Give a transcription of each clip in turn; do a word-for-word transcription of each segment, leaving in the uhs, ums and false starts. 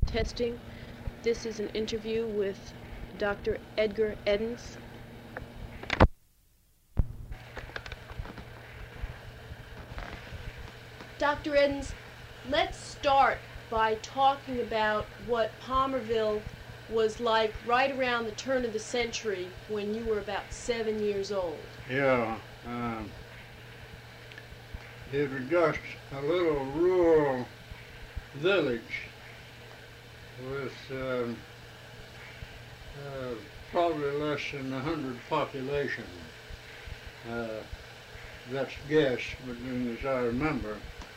Testing. This is an interview with Doctor Edgar Edens. Doctor Edens, let's start by talking about what Palmerville was like right around the turn of the century when you were about seven years old. Yeah, um, it was just a little rural village with um, uh, probably less than a hundred population. Uh, that's guess, but then as I remember.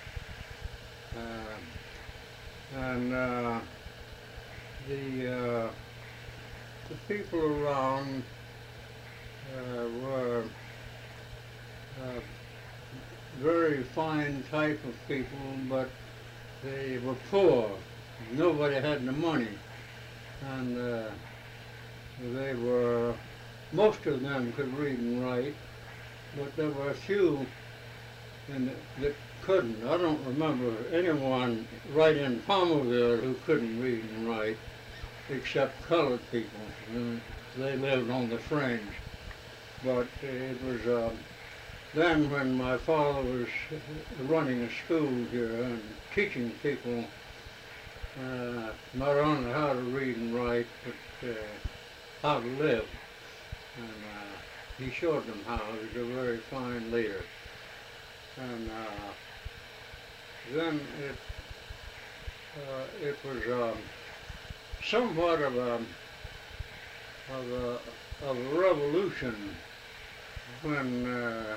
Uh, and uh, the uh, the people around uh, were uh, very fine type of people, but they were poor. Nobody had the money, and uh, they were, most of them could read and write, but there were a few in the, that couldn't. I don't remember anyone right in Palmerville who couldn't read and write, except colored people. And they lived on the fringe. But it was uh, then when my father was running a school here and teaching people uh, not only how to read and write, but uh, how to live. And uh, he showed them how. He was a very fine leader. And uh, then it uh, it was um, somewhat of a of a of a revolution when uh,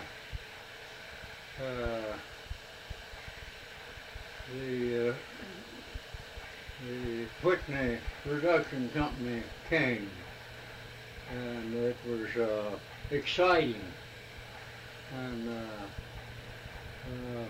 uh, the uh, the Whitney Production Company came, and it was uh, exciting, and uh, um,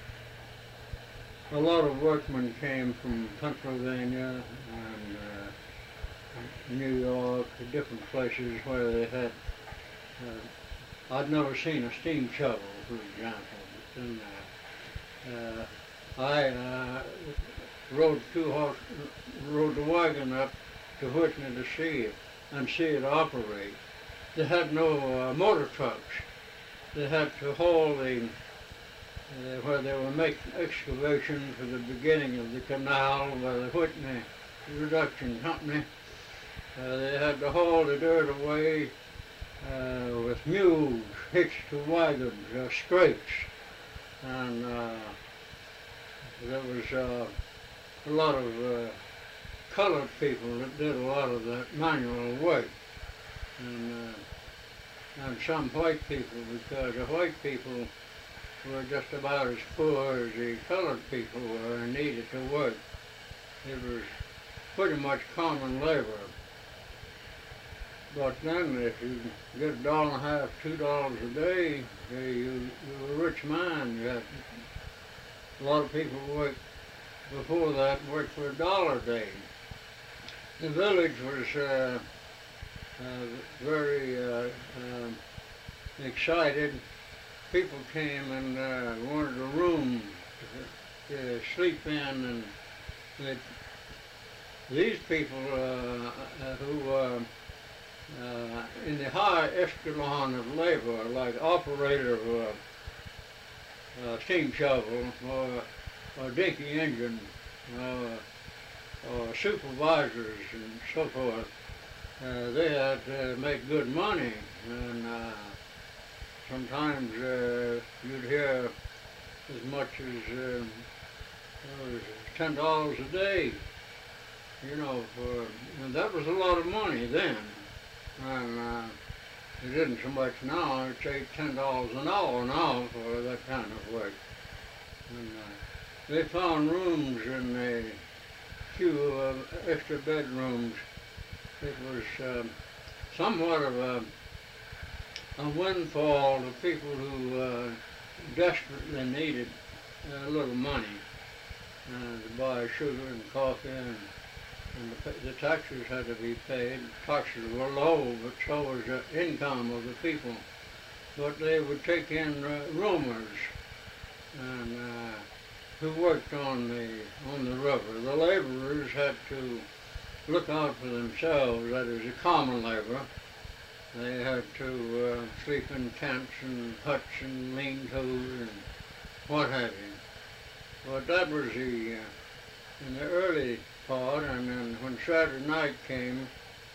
a lot of workmen came from Pennsylvania and uh, New York, different places where they had. Uh, I'd never seen a steam shovel, for example. But then, uh, uh, I uh, rode two horse, rode the wagon up to Whitney to see it and see it operate. They had no uh, motor trucks. They had to haul the Uh, where they were making excavation for the beginning of the canal by the Whitney Production Company. Uh, they had to haul the dirt away uh, with mules hitched to wagons, uh, scrapes, and uh, there was uh, a lot of uh, colored people that did a lot of that manual work, and, uh, and some white people, because the white people were just about as poor as the colored people were and needed to work. It was pretty much common labor. But then if you get a dollar and a half, two dollars a day, you, you were a rich man. You had, a lot of people worked before that worked for a dollar a day. The village was uh, uh, very uh, uh, excited. People came and uh, wanted a room to, to sleep in, and that these people uh, who uh, uh, in the high echelon of labor, like operator of a, a steam shovel or a dinky engine, uh, or supervisors and so forth, uh, they had to make good money, and uh, sometimes uh, you'd hear as much as uh, uh, ten dollars a day, you know, for, and that was a lot of money then. And uh, it isn't so much now. It's eight, ten dollars an hour now for that kind of work. And uh, they found rooms in a few uh, extra bedrooms. It was uh, somewhat of a a windfall to people who uh, desperately needed a little money uh, to buy sugar and coffee, and, and the, the taxes had to be paid. Taxes were low, but so was the income of the people. But they would take in uh, roomers, and uh, who worked on the on the river. The laborers had to look out for themselves. That is, a common labor. They had to uh, sleep in tents and huts and lean-tos and what have you. But that was the uh, in the early part, and then when Saturday night came,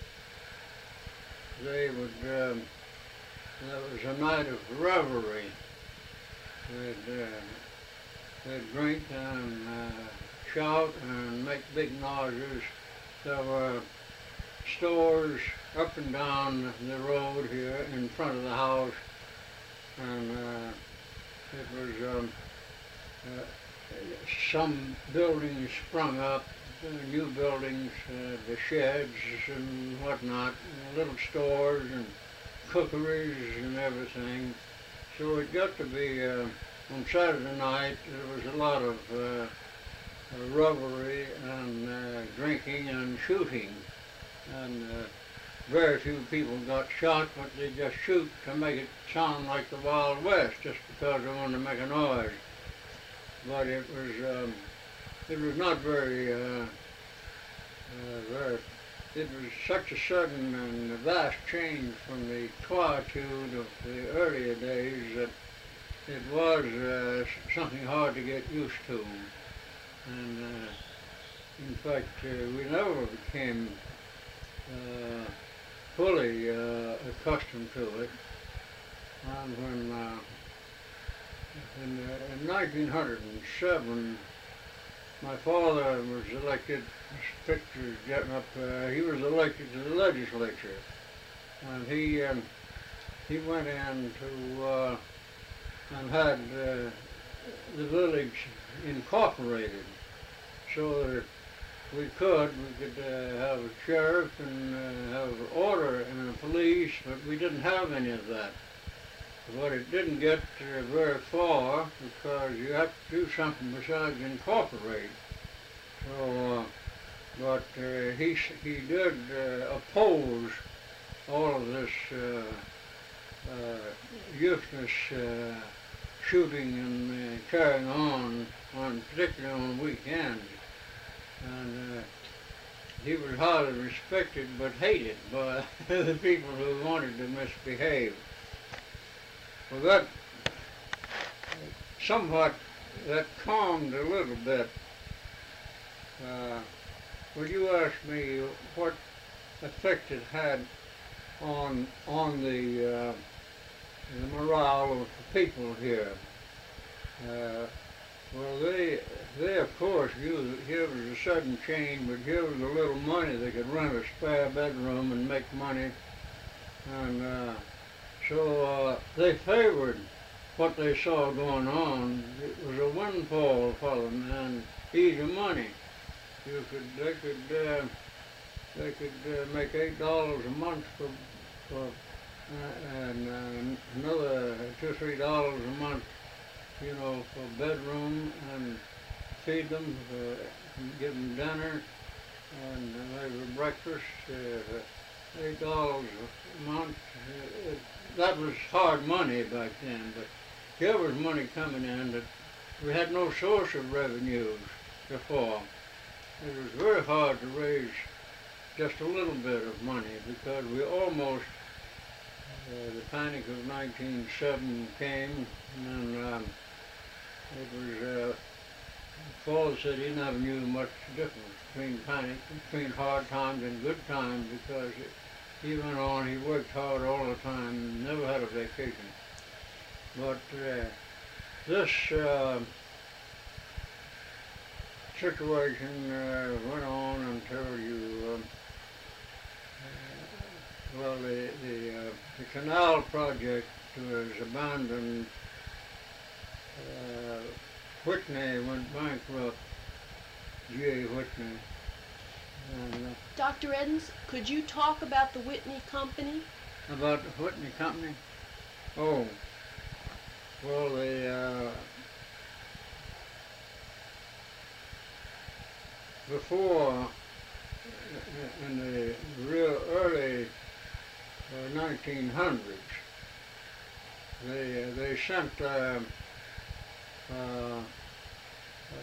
they would. Um, that was a night of revelry. They'd, uh, they'd drink and uh, shout and make big noises. There were stores up and down the road here in front of the house, and uh, it was um, uh, some buildings sprung up, uh, new buildings, uh, the sheds and whatnot, and little stores and cookeries and everything. So it got to be, uh, on Saturday night, there was a lot of uh, revelry and uh, drinking and shooting. And uh, very few people got shot, but they just shoot to make it sound like the Wild West, just because they wanted to make a noise. But it was, um, it was not very, uh, uh, very, it was such a sudden and vast change from the quietude of the earlier days that it was uh, something hard to get used to. And uh, in fact, uh, we never became uh, fully uh, accustomed to it. And when uh, in, uh, in nineteen oh seven, my father was elected. This picture's getting up. Uh, he was elected to the legislature, and he um, he went in to uh, and had uh, the village incorporated, so that we could we could uh, have a sheriff and uh, have order and a police, but we didn't have any of that. But it didn't get uh, very far because you have to do something besides incorporate. So, uh, but uh, he he did uh, oppose all of this uh, uh, useless uh, shooting and uh, carrying on, on particularly on weekends. And uh, he was highly respected but hated by the people who wanted to misbehave. Well, that somewhat, that calmed a little bit. Uh, would you ask me what effect it had on on the, uh, the morale of the people here? Uh, well, they, they of course, knew that here was a sudden change, but here was a little money. They could rent a spare bedroom and make money. And uh, so uh, they favored what they saw going on. It was a windfall for them and easy money. You could, they could, uh, they could uh, make eight dollars a month for, for uh, and uh, another two, three dollars a month, you know, for bedroom and feed them, uh, and give them dinner and uh, maybe breakfast. Uh, eight dollars a month. Uh, it, that was hard money back then, but here was money coming in that we had no source of revenues before. It was very hard to raise just a little bit of money because we almost, uh, the panic of nineteen seven came, and um, it was, uh, Paul said he never knew much difference between panic, between hard times and good times, because it, he went on, he worked hard all the time, never had a vacation. But uh, this uh, situation uh, went on until you, um, uh, well, the, the, uh, the canal project was abandoned. Uh, Whitney went bankrupt, G A Whitney. And, uh, Doctor Edens, could you talk about the Whitney Company? About the Whitney Company? Oh, well, the, uh, before, in the real early uh, nineteen hundreds, they, uh, they sent uh, uh,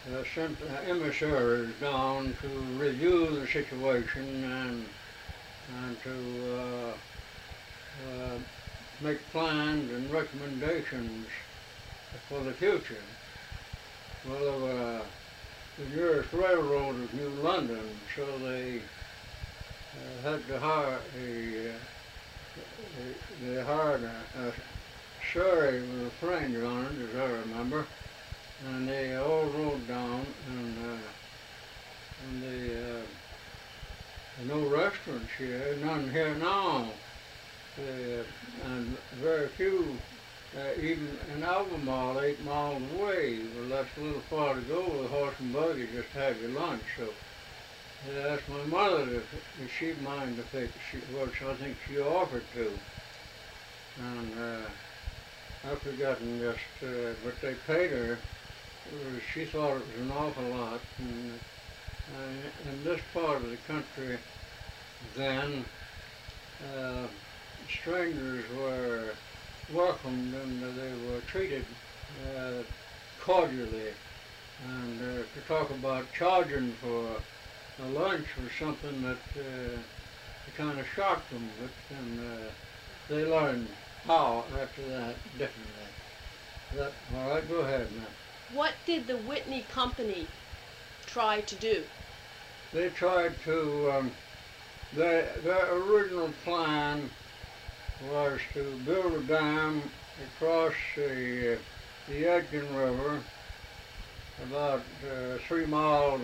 uh, sent uh, emissaries down to review the situation and and to uh, uh, make plans and recommendations for the future. Well, uh, the nearest railroad was New London, so they uh, had to hire a, uh, a they hired a, a surrey with a French on it, as I remember, and they all rode down, and uh, and they uh, no restaurants here, none here now, uh, and very few. Uh, even in Albemarle, eight miles away, well, that's a little far to go with a horse and buggy just to have your lunch. So I asked my mother if, if she'd mind if they, she, well, I think she offered to. And uh, I've forgotten just uh, what they paid her. It was, she thought it was an awful lot. And uh, in this part of the country then, uh, strangers were welcomed and uh, they were treated uh, cordially, and uh, to talk about charging for a lunch was something that uh, kind of shocked them, but and uh, they learned how after that differently. That, all right, go ahead now. What did the Whitney Company try to do? They tried to, um, their, their original plan was to build a dam across the, uh, the Yadkin River about uh, three miles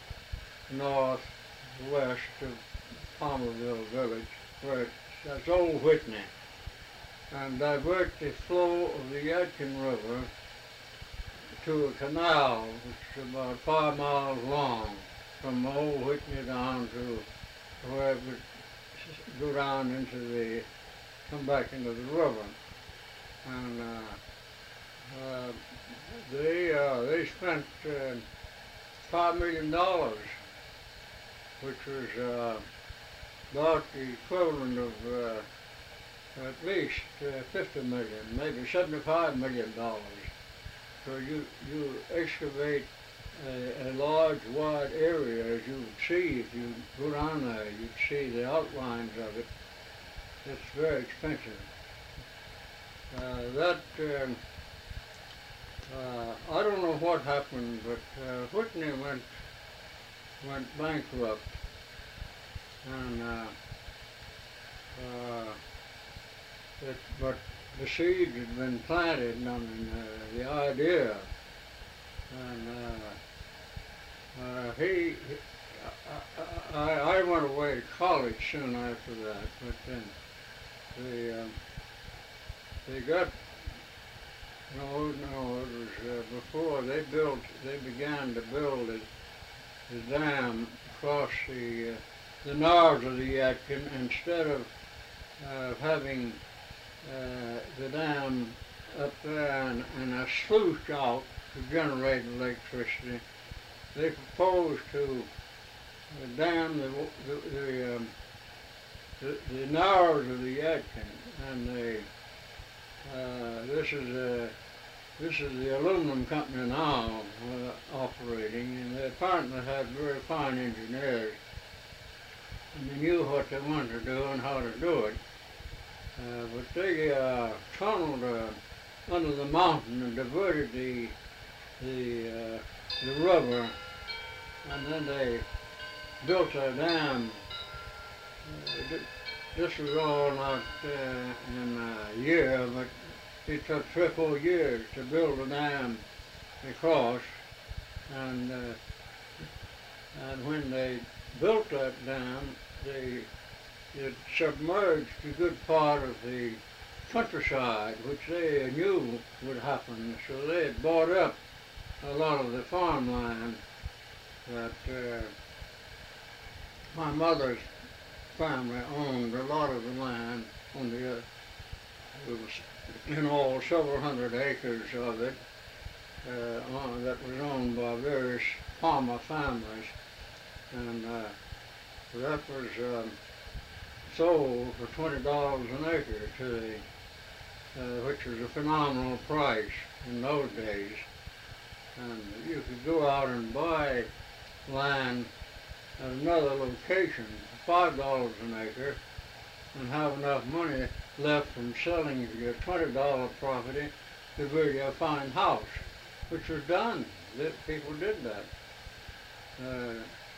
northwest of Palmerville Village, where it, that's Old Whitney, and divert the flow of the Yadkin River to a canal which is about five miles long from Old Whitney down to where it would go down into the come back into the river, and uh, uh, they uh, they spent uh, five million dollars, which was uh, about the equivalent of uh, at least uh, fifty million, maybe seventy-five million dollars. So you you excavate a, a large, wide area, as you would see if you go down there. You'd see the outlines of it. It's very expensive. Uh, that, uh, uh, I don't know what happened, but uh, Whitney went went bankrupt, and uh, uh, it, but the seed had been planted, I mean, uh, the idea, and uh, uh, he, he I, I, I went away to college soon after that, but then They, um, they got, no, no, it was uh, before they built, they began to build it, the dam across the, uh, the narrows of the Yadkin. Instead of uh, having uh, the dam up there and, and a sluice out to generate electricity, they proposed to uh, dam the, the, the um, The, the narrows of the Yadkin, and they, uh, this is a, this is the aluminum company now uh, operating, and they apparently had very fine engineers, and they knew what they wanted to do and how to do it. Uh, but they uh, tunneled uh, under the mountain and diverted the the uh, the river, and then they built a dam. Uh, this was all not uh, in a year, but it took three or four years to build a dam across, and uh, and when they built that dam, they it submerged a good part of the countryside, which they knew would happen. So they had bought up a lot of the farmland that uh, my mother's family owned. A lot of the land on the, uh, it was in all several hundred acres of it uh, on, that was owned by various farmer families, and uh, that was um, sold for twenty dollars an acre to the, uh, which was a phenomenal price in those days. and you could go out and buy land at another location for five dollars an acre and have enough money left from selling your twenty dollar property to build you a fine house, which was done. That people did that. Uh,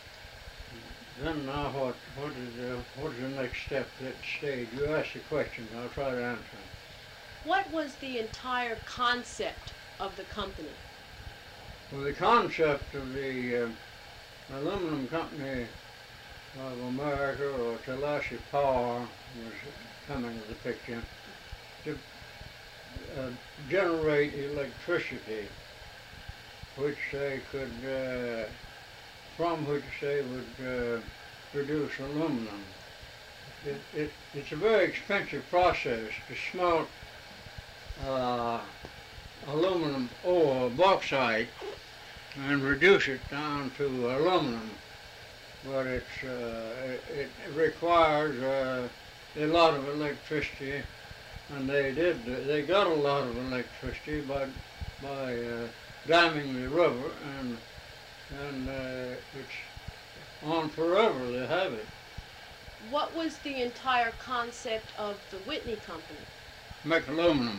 then now what? What is uh, what is the next step at that stage? You ask the question. I'll try to answer it. What was the entire concept of the company? Well, the concept of the uh, Aluminum Company of America, or Tallahassee Power, was coming into the picture to uh, generate electricity, which they could, uh, from which they would uh, produce aluminum. It, it, it's a very expensive process to smelt uh, aluminum ore, bauxite, and reduce it down to aluminum. But it's, uh, it, it requires uh, a lot of electricity, and they did, they got a lot of electricity by, by uh, damming the river, and, and uh, it's on forever, they have it. What was the entire concept of the Whitney Company? Make aluminum.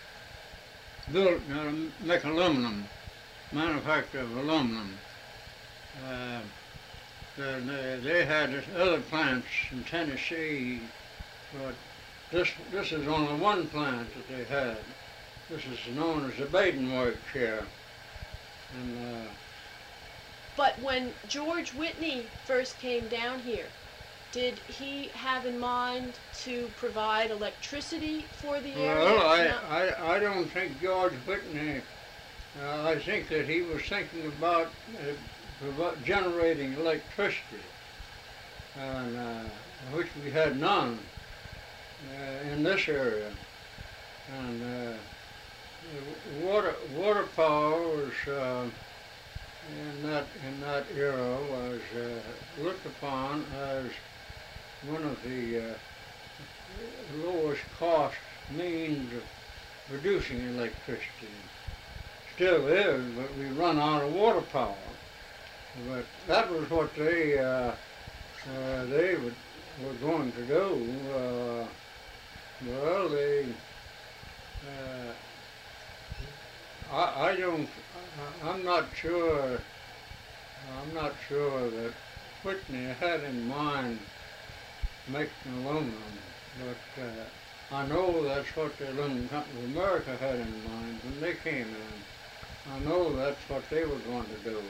Build, uh, make aluminum, manufacture of aluminum. Uh, they, they had other plants in Tennessee, but this, this is only one plant that they had. This is known as the Baden Works here. And, uh, but when George Whitney first came down here, did he have in mind to provide electricity for the area? Well, I, no. I, I don't think George Whitney, uh, I think that he was thinking about, uh, about generating electricity, and, uh, which we had none uh, in this area. And uh, water, water power was, uh, in that, in that era, was uh, looked upon as one of the uh, lowest cost means of producing electricity. Still is, but we run out of water power. But that was what they uh, uh, they would, were going to do. Uh, well, they uh, I, I don't I, I'm not sure I'm not sure that Whitney had in mind making aluminum, but uh, I know that's what the Aluminum Company of America had in mind when they came in. I know that's what they were going to do.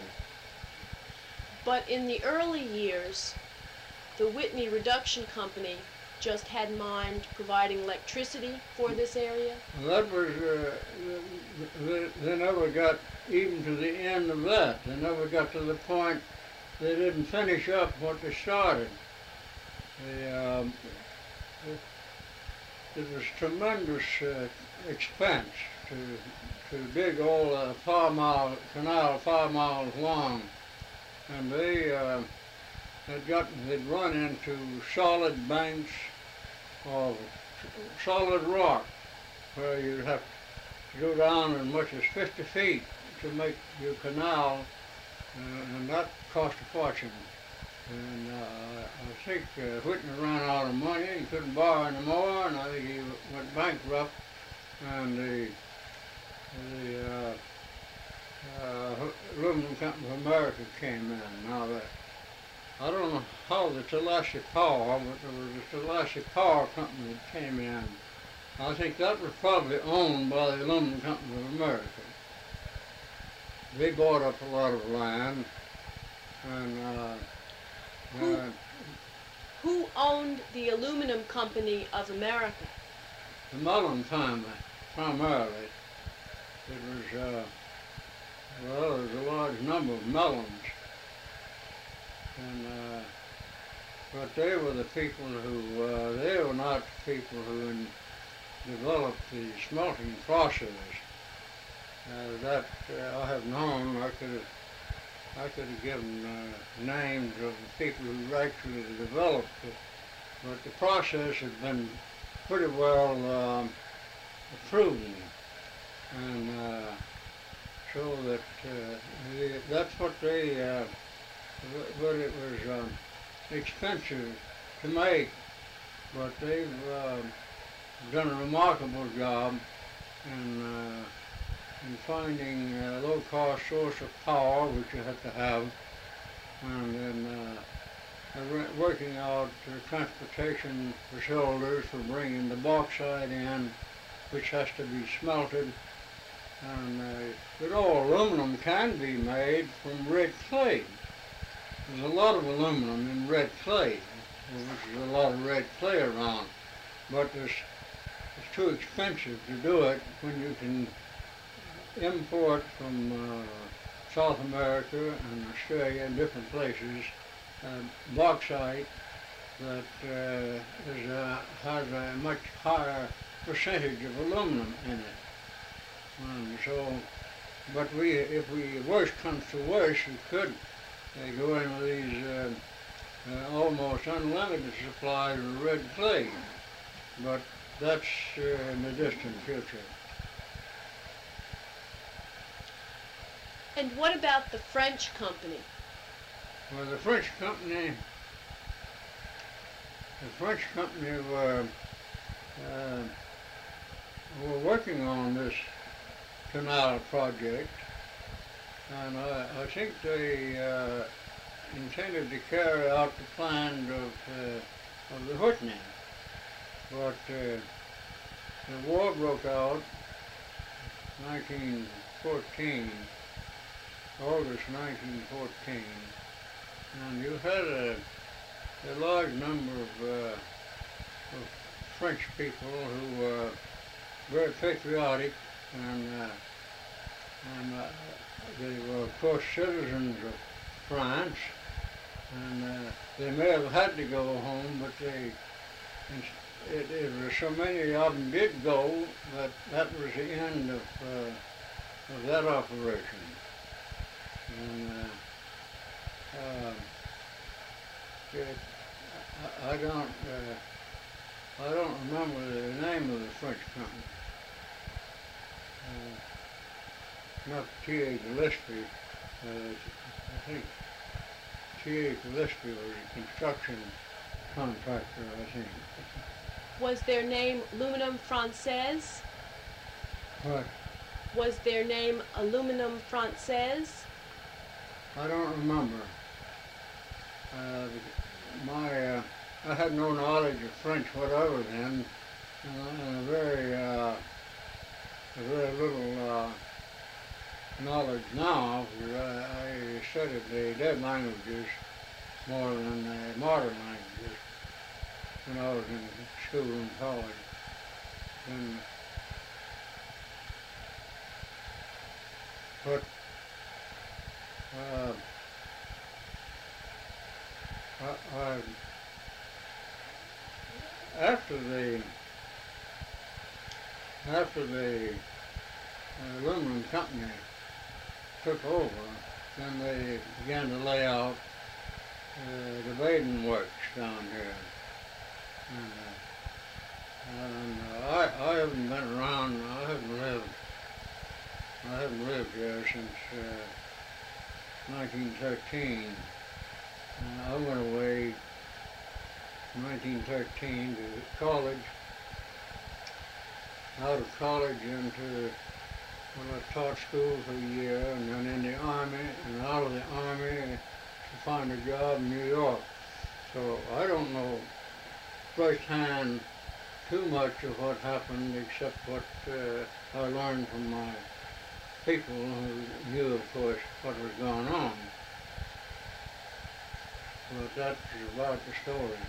But in the early years, the Whitney Reduction Company just had in mind providing electricity for this area? That was, uh, they, they never got even to the end of that. They never got to the point, they didn't finish up what they started. The, um, it, it was tremendous uh, expense to to dig all a five mile canal, five miles long, and they uh, had gotten they'd run into solid banks of solid rock, where you'd have to go down as much as fifty feet to make your canal, uh, and that cost a fortune. And uh, I think uh, Whitney ran out of money, he couldn't borrow anymore, and I think he went bankrupt, and the, the uh, uh, Aluminum Company of America came in. Now, that, I don't know how the Tallahassee Power, but there was a Tallahassee Power Company that came in. I think that was probably owned by the Aluminum Company of America. They bought up a lot of land, and uh, Who, uh, who owned the Aluminum Company of America? the Mullen family, primarily. It was, uh, well, there was a large number of Mullens. And, uh, but they were the people who, uh, they were not the people who in, developed the smelting process. Uh, that uh, I have known, I could have, I could have given uh, names of the people who actually developed it, but the process had been pretty well um, proven, and uh, so that uh, the, that's what they, uh, but it was um, expensive to make, but they've uh, done a remarkable job in, uh, in finding a low-cost source of power, which you have to have, and then uh, working out uh, transportation facilities for bringing the bauxite in, which has to be smelted. And uh, but all aluminum can be made from red clay. There's a lot of aluminum in red clay, which is a lot of red clay around, but it's, it's too expensive to do it when you can import from uh, South America and Australia and different places uh, bauxite that uh, is a, has a much higher percentage of aluminum in it. And so, but we, if we worst comes to worst, we could uh, go into these uh, uh, almost unlimited supplies of red clay, but that's uh, in the distant future. And what about the French company? Well, the French company, the French company were, uh, were working on this canal project, and I, I think they uh, intended to carry out the plan of, uh, of the Whitney, but uh, the war broke out nineteen fourteen, August nineteen fourteen, and you had a, a large number of, uh, of French people who were very patriotic, and, uh, and uh, they were, of course, citizens of France, and uh, they may have had to go home, but they, it, it was so many of them did go that that was the end of, uh, of that operation. And uh, uh, it, I, I don't, uh, I don't remember the name of the French company. Uh, not T A Gillespie. Uh, I think T A Gillespie was a construction contractor, I think. Was their name Aluminum Française? What? Was their name Aluminum Française? I don't remember. Uh, my, uh, I had no knowledge of French whatever then, and, and a very, uh, a very little uh, knowledge now, because I, I studied the dead languages more than the modern languages when I was in school and college. And, but Uh, I, I, after the after the uh, aluminum company took over, then they began to lay out uh, the Baden works down here. And, uh, and uh, I, I haven't been around. I haven't lived. I haven't lived here since. Uh, nineteen thirteen. Uh, I went away in nineteen thirteen to college. Out of college into, well, I taught school for a year, and then in the Army, and out of the Army to find a job in New York. So I don't know firsthand too much of what happened, except what uh, I learned from my people who knew, of course, what was going on. But that's about the story.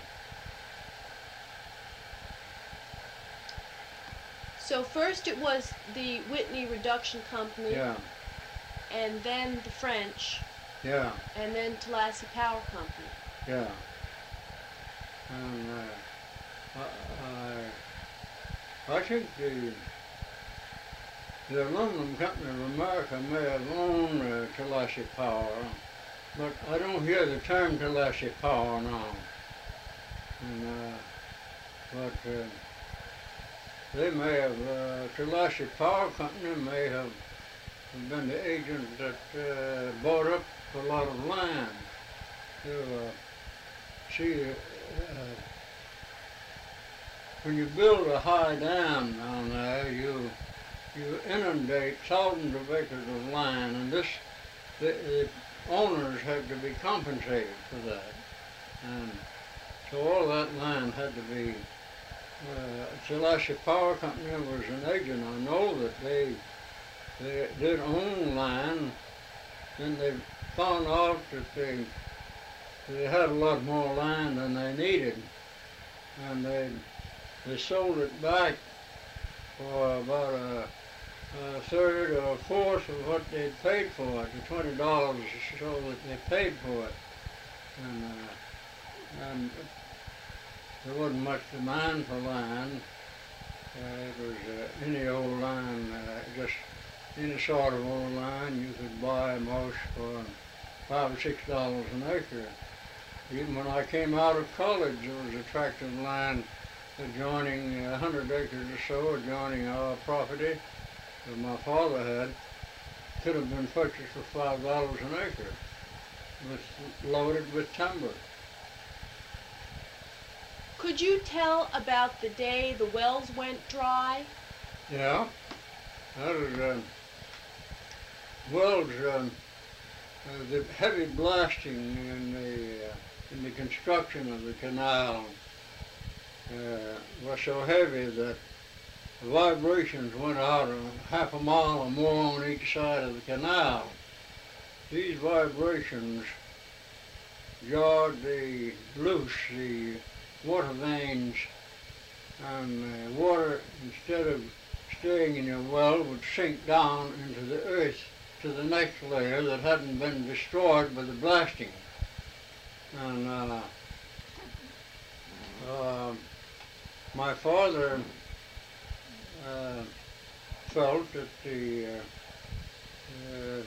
So first it was the Whitney Reduction Company, Yeah, and then the French, yeah, and then Tallahassee Power Company. yeah. And uh, I, I, I think the The aluminum company of America may have owned uh, Tallahassee Power, but I don't hear the term Tallahassee Power now. And, uh, but uh, they may have, uh, Tallahassee Power Company may have had been the agent that uh, bought up a lot of land. So, uh, see, uh, when you build a high dam down there, you you inundate thousands of acres of land, and this the, the owners had to be compensated for that, and so all that land had to be. Uh, Celestia Power Company was an agent. I know that they they did own land, and they found out that they they had a lot more land than they needed, and they they sold it back for about a, a third or a fourth of what they'd paid for it, the twenty dollars or so that they paid for it, and uh, and there wasn't much demand for land. Uh, it was uh, any old land, uh, just any sort of old land you could buy most for five or six dollars an acre. Even when I came out of college, there was a tract of land adjoining a hundred acres or so, adjoining our property that my father had, could have been purchased for five dollars an acre, with, loaded with timber. Could you tell about the day the wells went dry? Yeah, that was, uh, wells, uh, uh, the heavy blasting in the, uh, in the construction of the canal uh, was so heavy that the vibrations went out a half a mile or more on each side of the canal. These vibrations jarred the loose the water veins, and uh, water, instead of staying in your well, would sink down into the earth to the next layer that hadn't been destroyed by the blasting. And uh, uh, my father uh, felt that the uh, uh,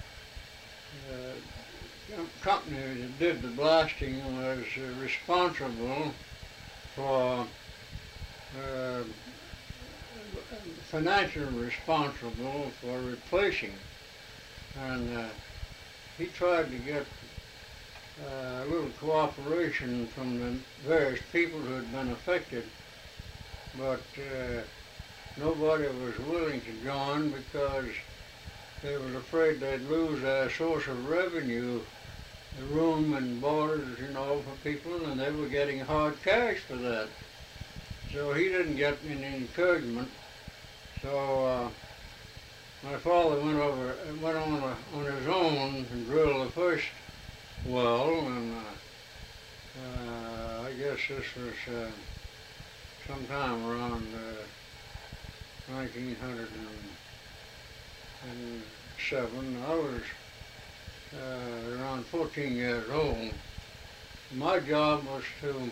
uh, company that did the blasting was uh, responsible for uh, financially responsible for replacing, and uh, he tried to get uh, a little cooperation from the various people who had been affected, but uh, nobody was willing to join because they were afraid they'd lose their source of revenue, the room and boarders, you know, for people, and they were getting hard cash for that. So he didn't get any encouragement. So uh, my father went over, went on a, on his own and drilled the first well, and uh, uh, I guess this was uh, sometime around uh, nineteen hundred seven. I was uh, around fourteen years old. My job was to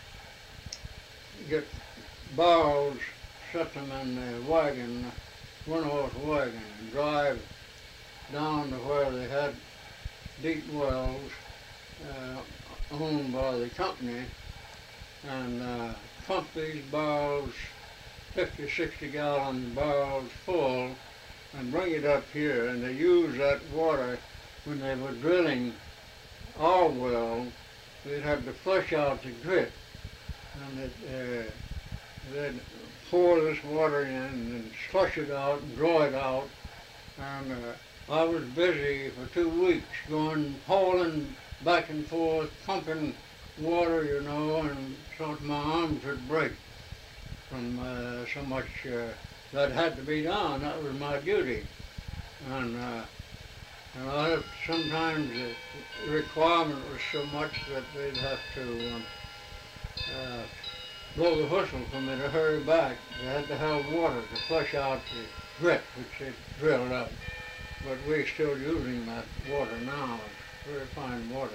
get barrels, set them in the wagon, one-horse wagon, and drive down to where they had deep wells uh, owned by the company, and uh, pump these barrels, fifty, sixty gallon barrels full, and bring it up here, and they use that water when they were drilling our well. They'd have to flush out the grit, and it, uh, they'd pour this water in and flush it out and draw it out, and uh, I was busy for two weeks going hauling back and forth, pumping water, you know, and so my arms would break from uh, so much uh, that had to be done. That was my duty. And, uh, and I have, sometimes the requirement was so much that they'd have to um, uh, blow the whistle for me to hurry back. They had to have water to flush out the grit which they drilled up. But we're still using that water now. It's very fine water.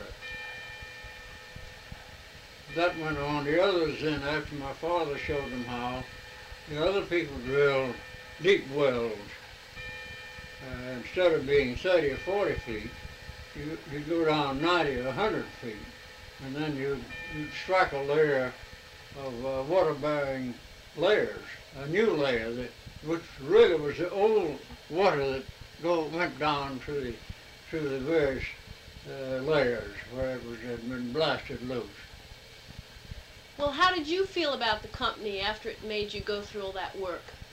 That went on. The others then, after my father showed them how, the other people drilled deep wells. Uh, instead of being thirty or forty feet, you, you go down ninety or a hundred feet, and then you you'd strike a layer of uh, water-bearing layers, a new layer, that which really was the old water that go went down through the through the various uh, layers where it was had been blasted loose. Well, how did you feel about the company after it made you go through all that work?